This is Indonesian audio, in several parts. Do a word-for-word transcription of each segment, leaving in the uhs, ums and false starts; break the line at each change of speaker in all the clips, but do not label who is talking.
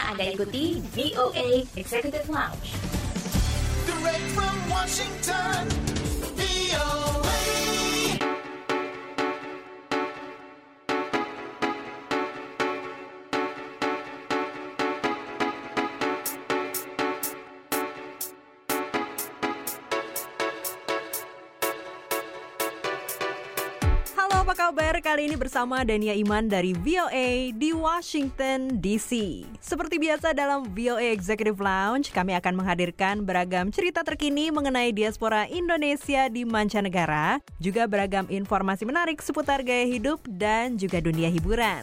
Anda ikuti V O A Executive Lounge.
Direct from Washington, V O A.
Apa kabar? Kali ini bersama Dania Iman dari V O A di Washington D C. Seperti biasa dalam V O A Executive Lounge, kami akan menghadirkan beragam cerita terkini mengenai diaspora Indonesia di mancanegara, juga beragam informasi menarik seputar gaya hidup dan juga dunia hiburan.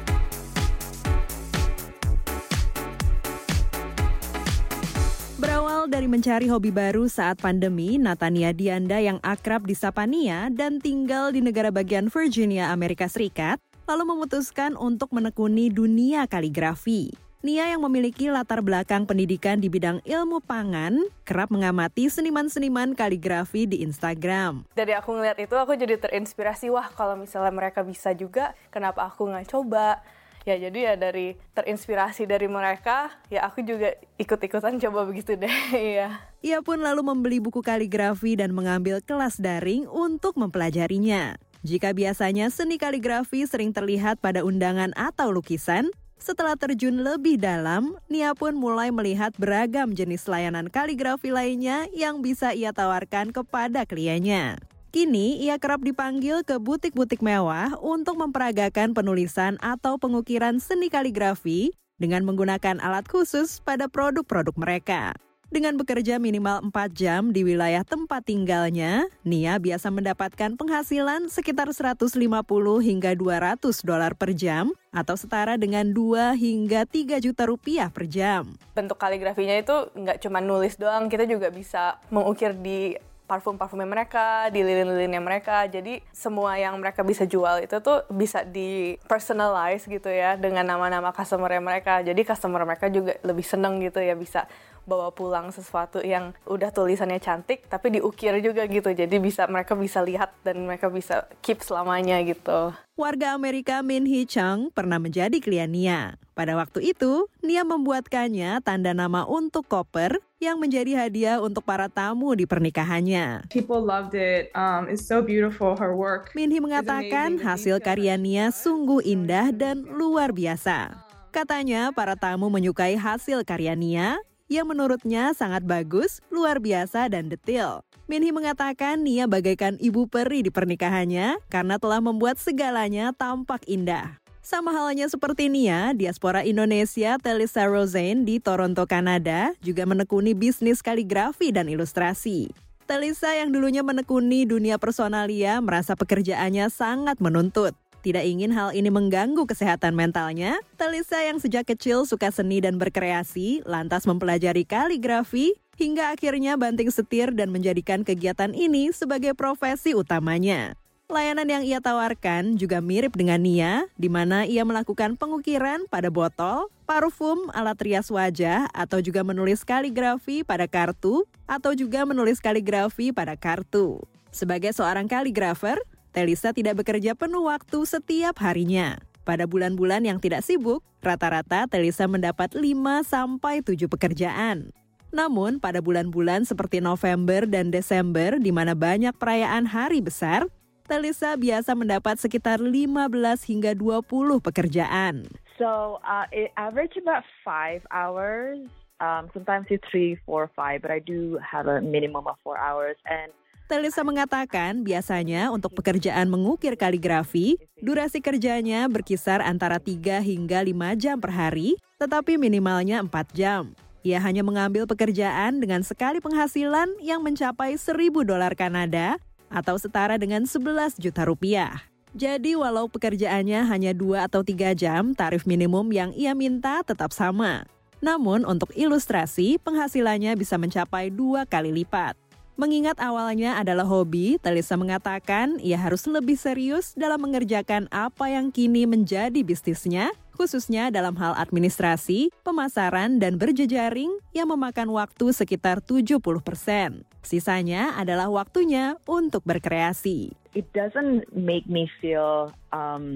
Berawal dari mencari hobi baru saat pandemi, Natania Dianda yang akrab disapa Nia dan tinggal di negara bagian Virginia, Amerika Serikat, lalu memutuskan untuk menekuni dunia kaligrafi. Nia yang memiliki latar belakang pendidikan di bidang ilmu pangan, kerap mengamati seniman-seniman kaligrafi di Instagram.
Dari aku ngeliat itu, aku jadi terinspirasi, wah kalau misalnya mereka bisa juga, kenapa aku nggak coba? Ya jadi ya dari terinspirasi dari mereka, ya aku juga ikut-ikutan coba begitu deh. Iya.
Ia pun lalu membeli buku kaligrafi dan mengambil kelas daring untuk mempelajarinya. Jika biasanya seni kaligrafi sering terlihat pada undangan atau lukisan, setelah terjun lebih dalam, Nia pun mulai melihat beragam jenis layanan kaligrafi lainnya yang bisa ia tawarkan kepada kliennya. Kini, ia kerap dipanggil ke butik-butik mewah untuk memperagakan penulisan atau pengukiran seni kaligrafi dengan menggunakan alat khusus pada produk-produk mereka. Dengan bekerja minimal empat jam di wilayah tempat tinggalnya, Nia biasa mendapatkan penghasilan sekitar seratus lima puluh hingga dua ratus dolar per jam atau setara dengan dua hingga tiga juta rupiah per jam.
Bentuk kaligrafinya itu nggak cuma nulis doang, kita juga bisa mengukir di parfum-parfumnya mereka, di lilin-lilinnya mereka. Jadi semua yang mereka bisa jual itu tuh bisa di personalize gitu ya dengan nama-nama customer mereka. Jadi customer mereka juga lebih seneng gitu ya bisa bawa pulang sesuatu yang udah tulisannya cantik tapi diukir juga gitu. Jadi bisa mereka bisa lihat dan mereka bisa keep selamanya gitu.
Warga Amerika Min Hee Chung pernah menjadi klien Nia. Pada waktu itu, Nia membuatkannya tanda nama untuk koper yang menjadi hadiah untuk para tamu di pernikahannya.
People loved it. Um, it's so beautiful. Her work.
Min Hee mengatakan hasil karya Nia sungguh indah dan luar biasa. Katanya para tamu menyukai hasil karya Nia yang menurutnya sangat bagus, luar biasa, dan detail. Min Hee mengatakan Nia bagaikan ibu peri di pernikahannya karena telah membuat segalanya tampak indah. Sama halnya seperti Nia, diaspora Indonesia Telisa Roseanne di Toronto, Kanada juga menekuni bisnis kaligrafi dan ilustrasi. Telisa yang dulunya menekuni dunia personalia merasa pekerjaannya sangat menuntut. Tidak ingin hal ini mengganggu kesehatan mentalnya, Telisa yang sejak kecil suka seni dan berkreasi, lantas mempelajari kaligrafi, hingga akhirnya banting setir dan menjadikan kegiatan ini sebagai profesi utamanya. Layanan yang ia tawarkan juga mirip dengan Nia, di mana ia melakukan pengukiran pada botol, parfum, alat rias wajah, atau juga menulis kaligrafi pada kartu, atau juga menulis kaligrafi pada kartu. Sebagai seorang kaligrafer, Telisa tidak bekerja penuh waktu setiap harinya. Pada bulan-bulan yang tidak sibuk, rata-rata Telisa mendapat lima sampai tujuh pekerjaan. Namun, pada bulan-bulan seperti November dan Desember, di mana banyak perayaan hari besar, Telisa biasa mendapat sekitar lima belas hingga dua puluh pekerjaan.
So, uh, it average about five hours. Um, sometimes it's three, four, five, but I do have a minimum of four hours. And
Telisa mengatakan biasanya untuk pekerjaan mengukir kaligrafi, durasi kerjanya berkisar antara tiga hingga lima jam per hari, tetapi minimalnya empat jam. Ia hanya mengambil pekerjaan dengan sekali penghasilan yang mencapai seribu dolar Kanada atau setara dengan sebelas juta rupiah. Jadi walau pekerjaannya hanya dua atau tiga jam, tarif minimum yang ia minta tetap sama. Namun untuk ilustrasi, penghasilannya bisa mencapai dua kali lipat. Mengingat awalnya adalah hobi, Telisa mengatakan ia harus lebih serius dalam mengerjakan apa yang kini menjadi bisnisnya, khususnya dalam hal administrasi, pemasaran, dan berjejaring yang memakan waktu sekitar tujuh puluh persen. Sisanya adalah waktunya untuk berkreasi.
It doesn't make me feel um,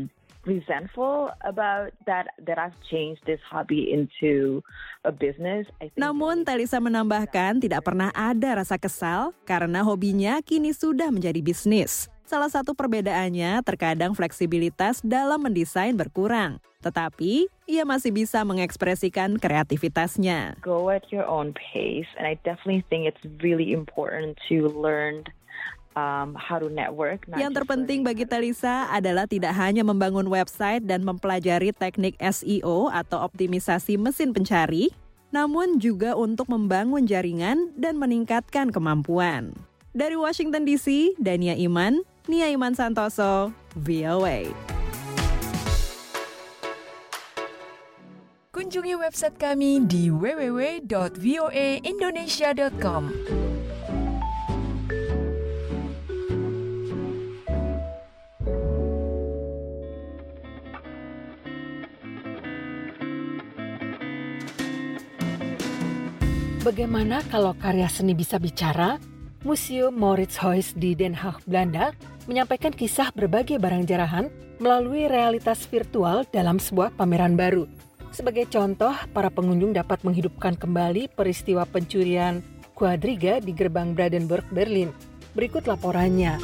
resentful about that that I've changed this hobby into a business. I think
Namun Talisa menambahkan tidak pernah ada rasa kesal karena hobinya kini sudah menjadi bisnis. Salah satu perbedaannya terkadang fleksibilitas dalam mendesain berkurang. Tetapi ia masih bisa mengekspresikan kreativitasnya.
Go at your own pace, and I definitely think it's really important to learn um, how to network.
Yang terpenting bagi Talisa adalah tidak hanya membangun website dan mempelajari teknik S E O atau optimisasi mesin pencari, namun juga untuk membangun jaringan dan meningkatkan kemampuan. Dari Washington D C, Dania Iman, Nia Iman Santoso, V O A.
Kunjungi website kami di w w w dot v o a indonesia dot com. Bagaimana kalau karya seni bisa bicara? Museum Mauritshuis di Den Haag, Belanda, menyampaikan kisah berbagai barang jarahan melalui realitas virtual dalam sebuah pameran baru. Sebagai contoh, para pengunjung dapat menghidupkan kembali peristiwa pencurian Quadriga di gerbang Brandenburg, Berlin. Berikut laporannya.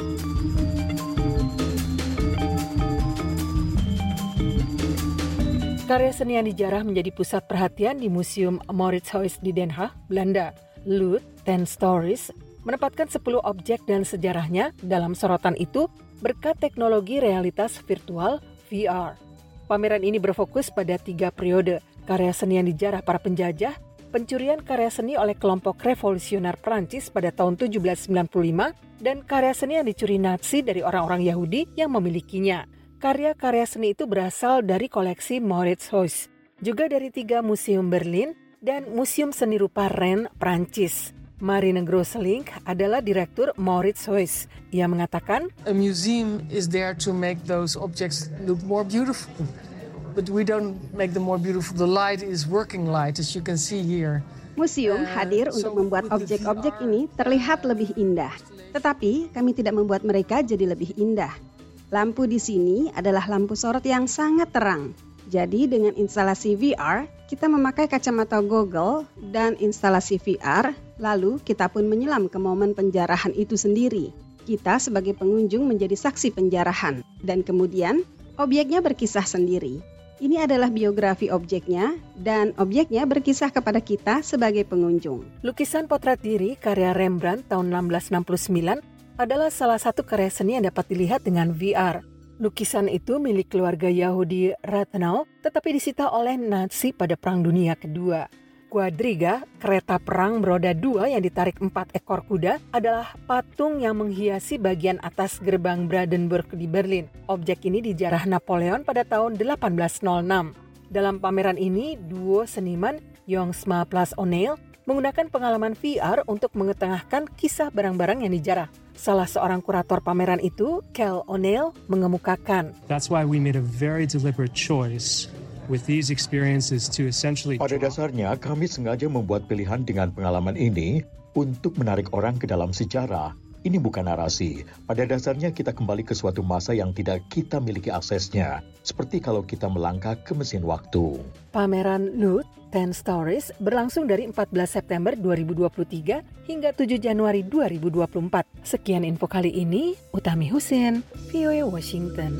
Karya seni yang dijarah menjadi pusat perhatian di Museum Mauritshuis di Den Haag, Belanda. Loot ten Stories menempatkan sepuluh objek dan sejarahnya dalam sorotan itu berkat teknologi realitas virtual V R. Pameran ini berfokus pada tiga periode, karya seni yang dijarah para penjajah, pencurian karya seni oleh kelompok revolusioner Prancis pada tahun tujuh belas sembilan puluh lima, dan karya seni yang dicuri Nazi dari orang-orang Yahudi yang memilikinya. Karya-karya seni itu berasal dari koleksi Mauritshuis, juga dari tiga museum Berlin dan Museum Seni Rupa Rennes, Prancis. Marine Grosselink adalah direktur Mauritshuis. Ia mengatakan,
a museum is there to make those objects look more beautiful. But we don't make them more beautiful. The light is working light, as you can see here.
Museum hadir untuk membuat objek-objek ini terlihat lebih indah. Tetapi kami tidak membuat mereka jadi lebih indah. Lampu di sini adalah lampu sorot yang sangat terang. Jadi dengan instalasi V R, kita memakai kacamata Google dan instalasi V R, lalu kita pun menyelam ke momen penjarahan itu sendiri. Kita sebagai pengunjung menjadi saksi penjarahan, dan kemudian objeknya berkisah sendiri. Ini adalah biografi objeknya, dan objeknya berkisah kepada kita sebagai pengunjung.
Lukisan potret diri karya Rembrandt tahun enam belas enam puluh sembilan adalah salah satu karya seni yang dapat dilihat dengan V R. Lukisan itu milik keluarga Yahudi Rathenau, tetapi disita oleh Nazi pada Perang Dunia Kedua. Quadriga, kereta perang beroda dua yang ditarik empat ekor kuda, adalah patung yang menghiasi bagian atas gerbang Brandenburg di Berlin. Objek ini dijarah Napoleon pada tahun delapan belas nol enam. Dalam pameran ini, duo seniman Jongsma plus O'Neill menggunakan pengalaman V R untuk mengetengahkan kisah barang-barang yang dijarah. Salah seorang kurator pameran itu, Kel O'Neill, mengemukakan.
That's why we made a very deliberate choice with these experiences to essentially.
Pada dasarnya, kami sengaja membuat pilihan dengan pengalaman ini untuk menarik orang ke dalam sejarah. Ini bukan narasi. Pada dasarnya kita kembali ke suatu masa yang tidak kita miliki aksesnya. Seperti kalau kita melangkah ke mesin waktu.
Pameran Loot ten Stories berlangsung dari empat belas September dua ribu dua puluh tiga hingga tujuh Januari dua ribu dua puluh empat. Sekian info kali ini, Utami Husin, V O A Washington.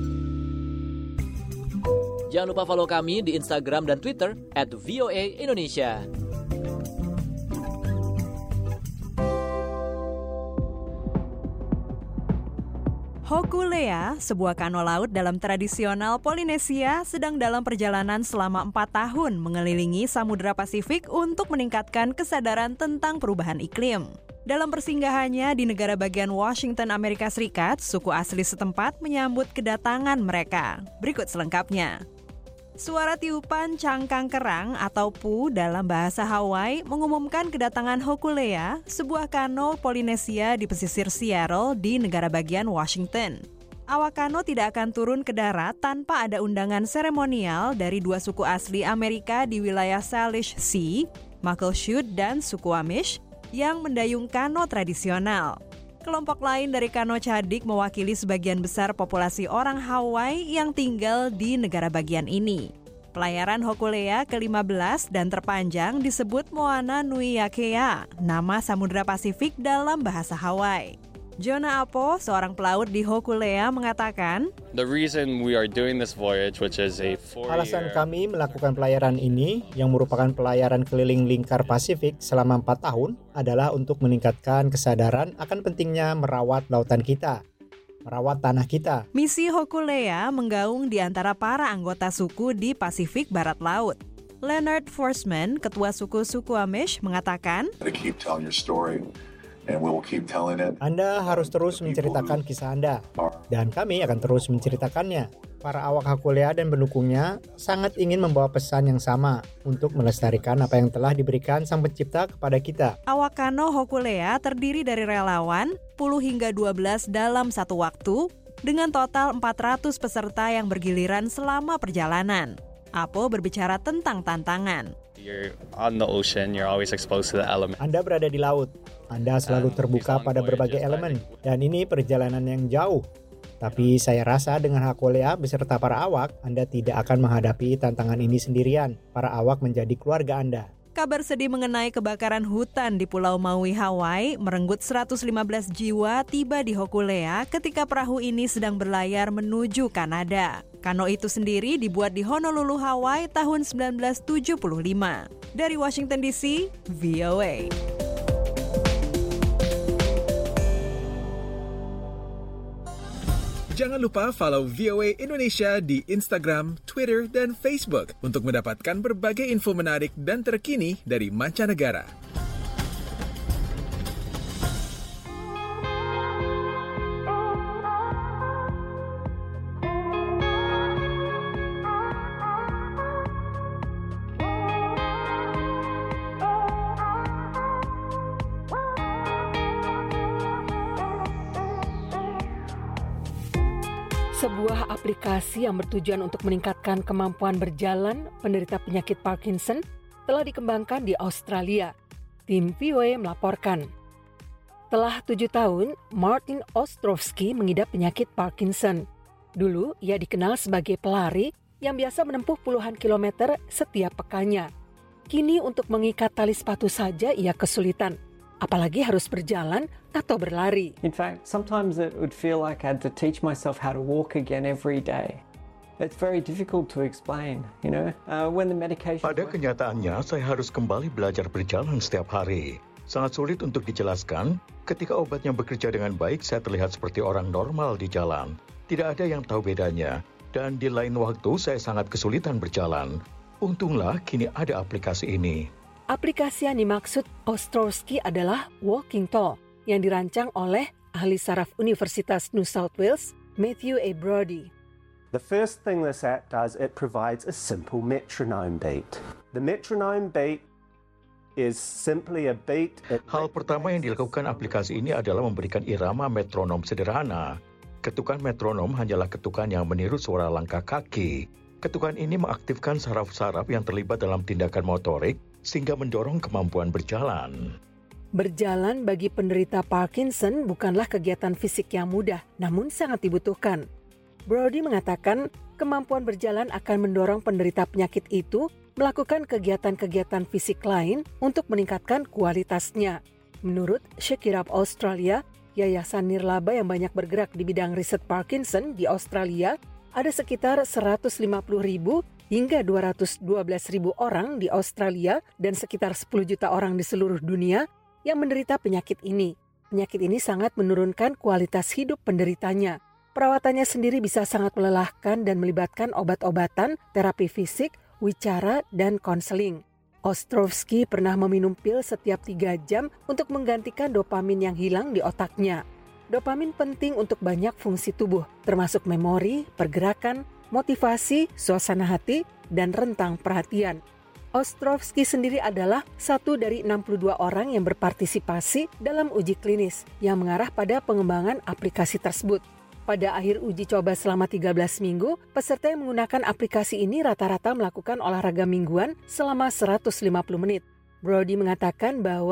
Jangan lupa follow kami di Instagram dan Twitter at V O A Indonesia.
Hokulea, sebuah kano laut dalam tradisional Polinesia, sedang dalam perjalanan selama empat tahun mengelilingi Samudra Pasifik untuk meningkatkan kesadaran tentang perubahan iklim. Dalam persinggahannya di negara bagian Washington, Amerika Serikat, suku asli setempat menyambut kedatangan mereka. Berikut selengkapnya. Suara tiupan cangkang kerang atau pu dalam bahasa Hawaii mengumumkan kedatangan Hokulea, sebuah kano Polinesia di pesisir Seattle di negara bagian Washington. Awak kano tidak akan turun ke darat tanpa ada undangan seremonial dari dua suku asli Amerika di wilayah Salish Sea, Muckleshoot dan suku Amish, yang mendayung kano tradisional. Kelompok lain dari Kano Cadik mewakili sebagian besar populasi orang Hawaii yang tinggal di negara bagian ini. Pelayaran Hokulea ke lima belas dan terpanjang disebut Moana Nui Yakea, nama Samudra Pasifik dalam bahasa Hawaii. Jonah Apo, seorang pelaut di Hokulea, mengatakan,
The reason we are doing this voyage, which is a four-year...
Alasan kami melakukan pelayaran ini, yang merupakan pelayaran keliling lingkar Pasifik selama empat tahun, adalah untuk meningkatkan kesadaran akan pentingnya merawat lautan kita, merawat tanah kita.
Misi Hokulea menggaung di antara para anggota suku di Pasifik Barat Laut. Leonard Forsman, ketua suku Suquamish, mengatakan,
Keep telling your story. And we will keep telling it.
Anda harus terus menceritakan kisah Anda, dan kami akan terus menceritakannya. Para awak Hokulea dan pendukungnya sangat ingin membawa pesan yang sama untuk melestarikan apa yang telah diberikan Sang Pencipta kepada kita.
Awak kano Hokulea terdiri dari relawan sepuluh hingga dua belas dalam satu waktu, dengan total empat ratus peserta yang bergiliran selama perjalanan. Apo berbicara tentang tantangan.
You're on the ocean, you're always exposed to the element.
Anda berada di laut, Anda selalu terbuka pada berbagai elemen, dan ini perjalanan yang jauh. Tapi saya rasa dengan Hokulea beserta para awak, Anda tidak akan menghadapi tantangan ini sendirian. Para awak menjadi keluarga Anda.
Kabar sedih mengenai kebakaran hutan di Pulau Maui, Hawaii merenggut seratus lima belas jiwa tiba di Hokulea ketika perahu ini sedang berlayar menuju Kanada. Kano itu sendiri dibuat di Honolulu, Hawaii tahun sembilan belas tujuh puluh lima. Dari Washington D C, V O A.
Jangan lupa follow V O A Indonesia di Instagram, Twitter, dan Facebook untuk mendapatkan berbagai info menarik dan terkini dari mancanegara.
Sebuah aplikasi yang bertujuan untuk meningkatkan kemampuan berjalan penderita penyakit Parkinson telah dikembangkan di Australia. Tim V O A melaporkan. Telah tujuh tahun, Martin Ostrovsky mengidap penyakit Parkinson. Dulu, ia dikenal sebagai pelari yang biasa menempuh puluhan kilometer setiap pekannya. Kini untuk mengikat tali sepatu saja ia kesulitan, apalagi harus berjalan atau berlari.
In fact, sometimes it would feel like I had to teach myself how to walk again every day. It's very difficult to explain, you know, uh, when the medication...
Pada kenyataannya, saya harus kembali belajar berjalan setiap hari. Sangat sulit untuk dijelaskan, ketika obatnya bekerja dengan baik, saya terlihat seperti orang normal di jalan. Tidak ada yang tahu bedanya, dan di lain waktu saya sangat kesulitan berjalan. Untunglah kini ada aplikasi ini.
Aplikasi yang dimaksud Ostrovsky adalah Walking Tall, yang dirancang oleh ahli saraf Universitas New South Wales, Matthew A. Brody.
The first thing this app does, it provides a simple metronome beat. The metronome beat is simply a beat.
Hal pertama yang dilakukan aplikasi ini adalah memberikan irama metronom sederhana. Ketukan metronom hanyalah ketukan yang meniru suara langkah kaki. Ketukan ini mengaktifkan saraf-saraf yang terlibat dalam tindakan motorik sehingga mendorong kemampuan berjalan.
Berjalan bagi penderita Parkinson bukanlah kegiatan fisik yang mudah, namun sangat dibutuhkan. Brody mengatakan kemampuan berjalan akan mendorong penderita penyakit itu melakukan kegiatan-kegiatan fisik lain untuk meningkatkan kualitasnya. Menurut Shakirab Australia, yayasan nirlaba yang banyak bergerak di bidang riset Parkinson di Australia, ada sekitar seratus lima puluh ribu hingga dua ratus dua belas ribu orang di Australia dan sekitar sepuluh juta orang di seluruh dunia yang menderita penyakit ini. Penyakit ini sangat menurunkan kualitas hidup penderitanya. Perawatannya sendiri bisa sangat melelahkan dan melibatkan obat-obatan, terapi fisik, wicara, dan konseling. Ostrovsky pernah meminum pil setiap tiga jam untuk menggantikan dopamin yang hilang di otaknya. Dopamin penting untuk banyak fungsi tubuh, termasuk memori, pergerakan, motivasi, suasana hati, dan rentang perhatian. Ostrovsky sendiri adalah satu dari enam puluh dua orang yang berpartisipasi dalam uji klinis yang mengarah pada pengembangan aplikasi tersebut. Pada akhir uji coba selama tiga belas minggu, peserta yang menggunakan aplikasi ini rata-rata melakukan olahraga mingguan selama seratus lima puluh menit. Brody mengatakan bahwa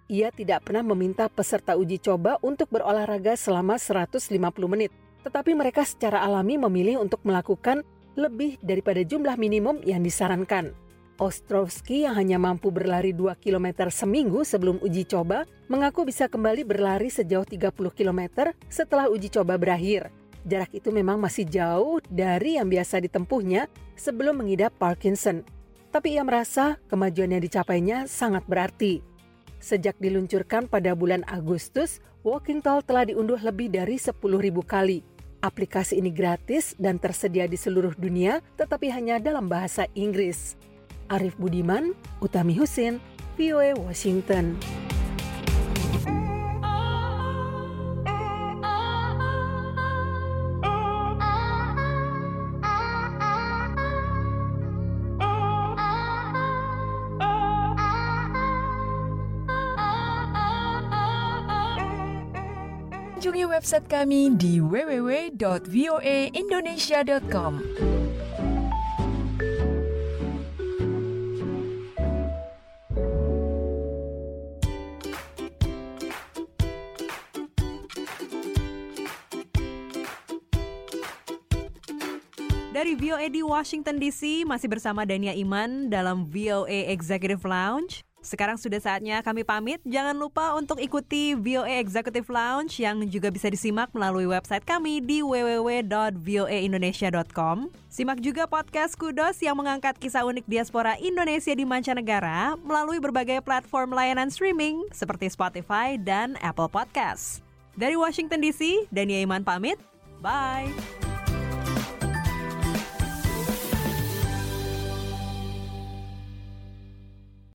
ia tidak pernah meminta peserta uji coba untuk berolahraga selama seratus lima puluh menit. Tetapi mereka secara alami memilih untuk melakukan lebih daripada jumlah minimum yang disarankan. Ostrowski yang hanya mampu berlari dua kilometer seminggu sebelum uji coba mengaku bisa kembali berlari sejauh tiga puluh kilometer setelah uji coba berakhir. Jarak itu memang masih jauh dari yang biasa ditempuhnya sebelum mengidap Parkinson. Tapi ia merasa kemajuan yang dicapainya sangat berarti. Sejak diluncurkan pada bulan Agustus, Walking Tall telah diunduh lebih dari sepuluh ribu kali. Aplikasi ini gratis dan tersedia di seluruh dunia, tetapi hanya dalam bahasa Inggris. Arif Budiman, Utami Husin, V O A Washington.
Kunjungi website kami di w w w dot v o a indonesia dot com.
Dari V O A di Washington D C, masih bersama Dania Iman dalam V O A Executive Lounge. Sekarang sudah saatnya kami pamit. Jangan lupa untuk ikuti V O A Executive Lounge yang juga bisa disimak melalui website kami di w w w dot v o a indonesia dot com. Simak juga podcast Kudos yang mengangkat kisah unik diaspora Indonesia di mancanegara melalui berbagai platform layanan streaming seperti Spotify dan Apple Podcasts. Dari Washington D C, Dania Iman pamit. Bye!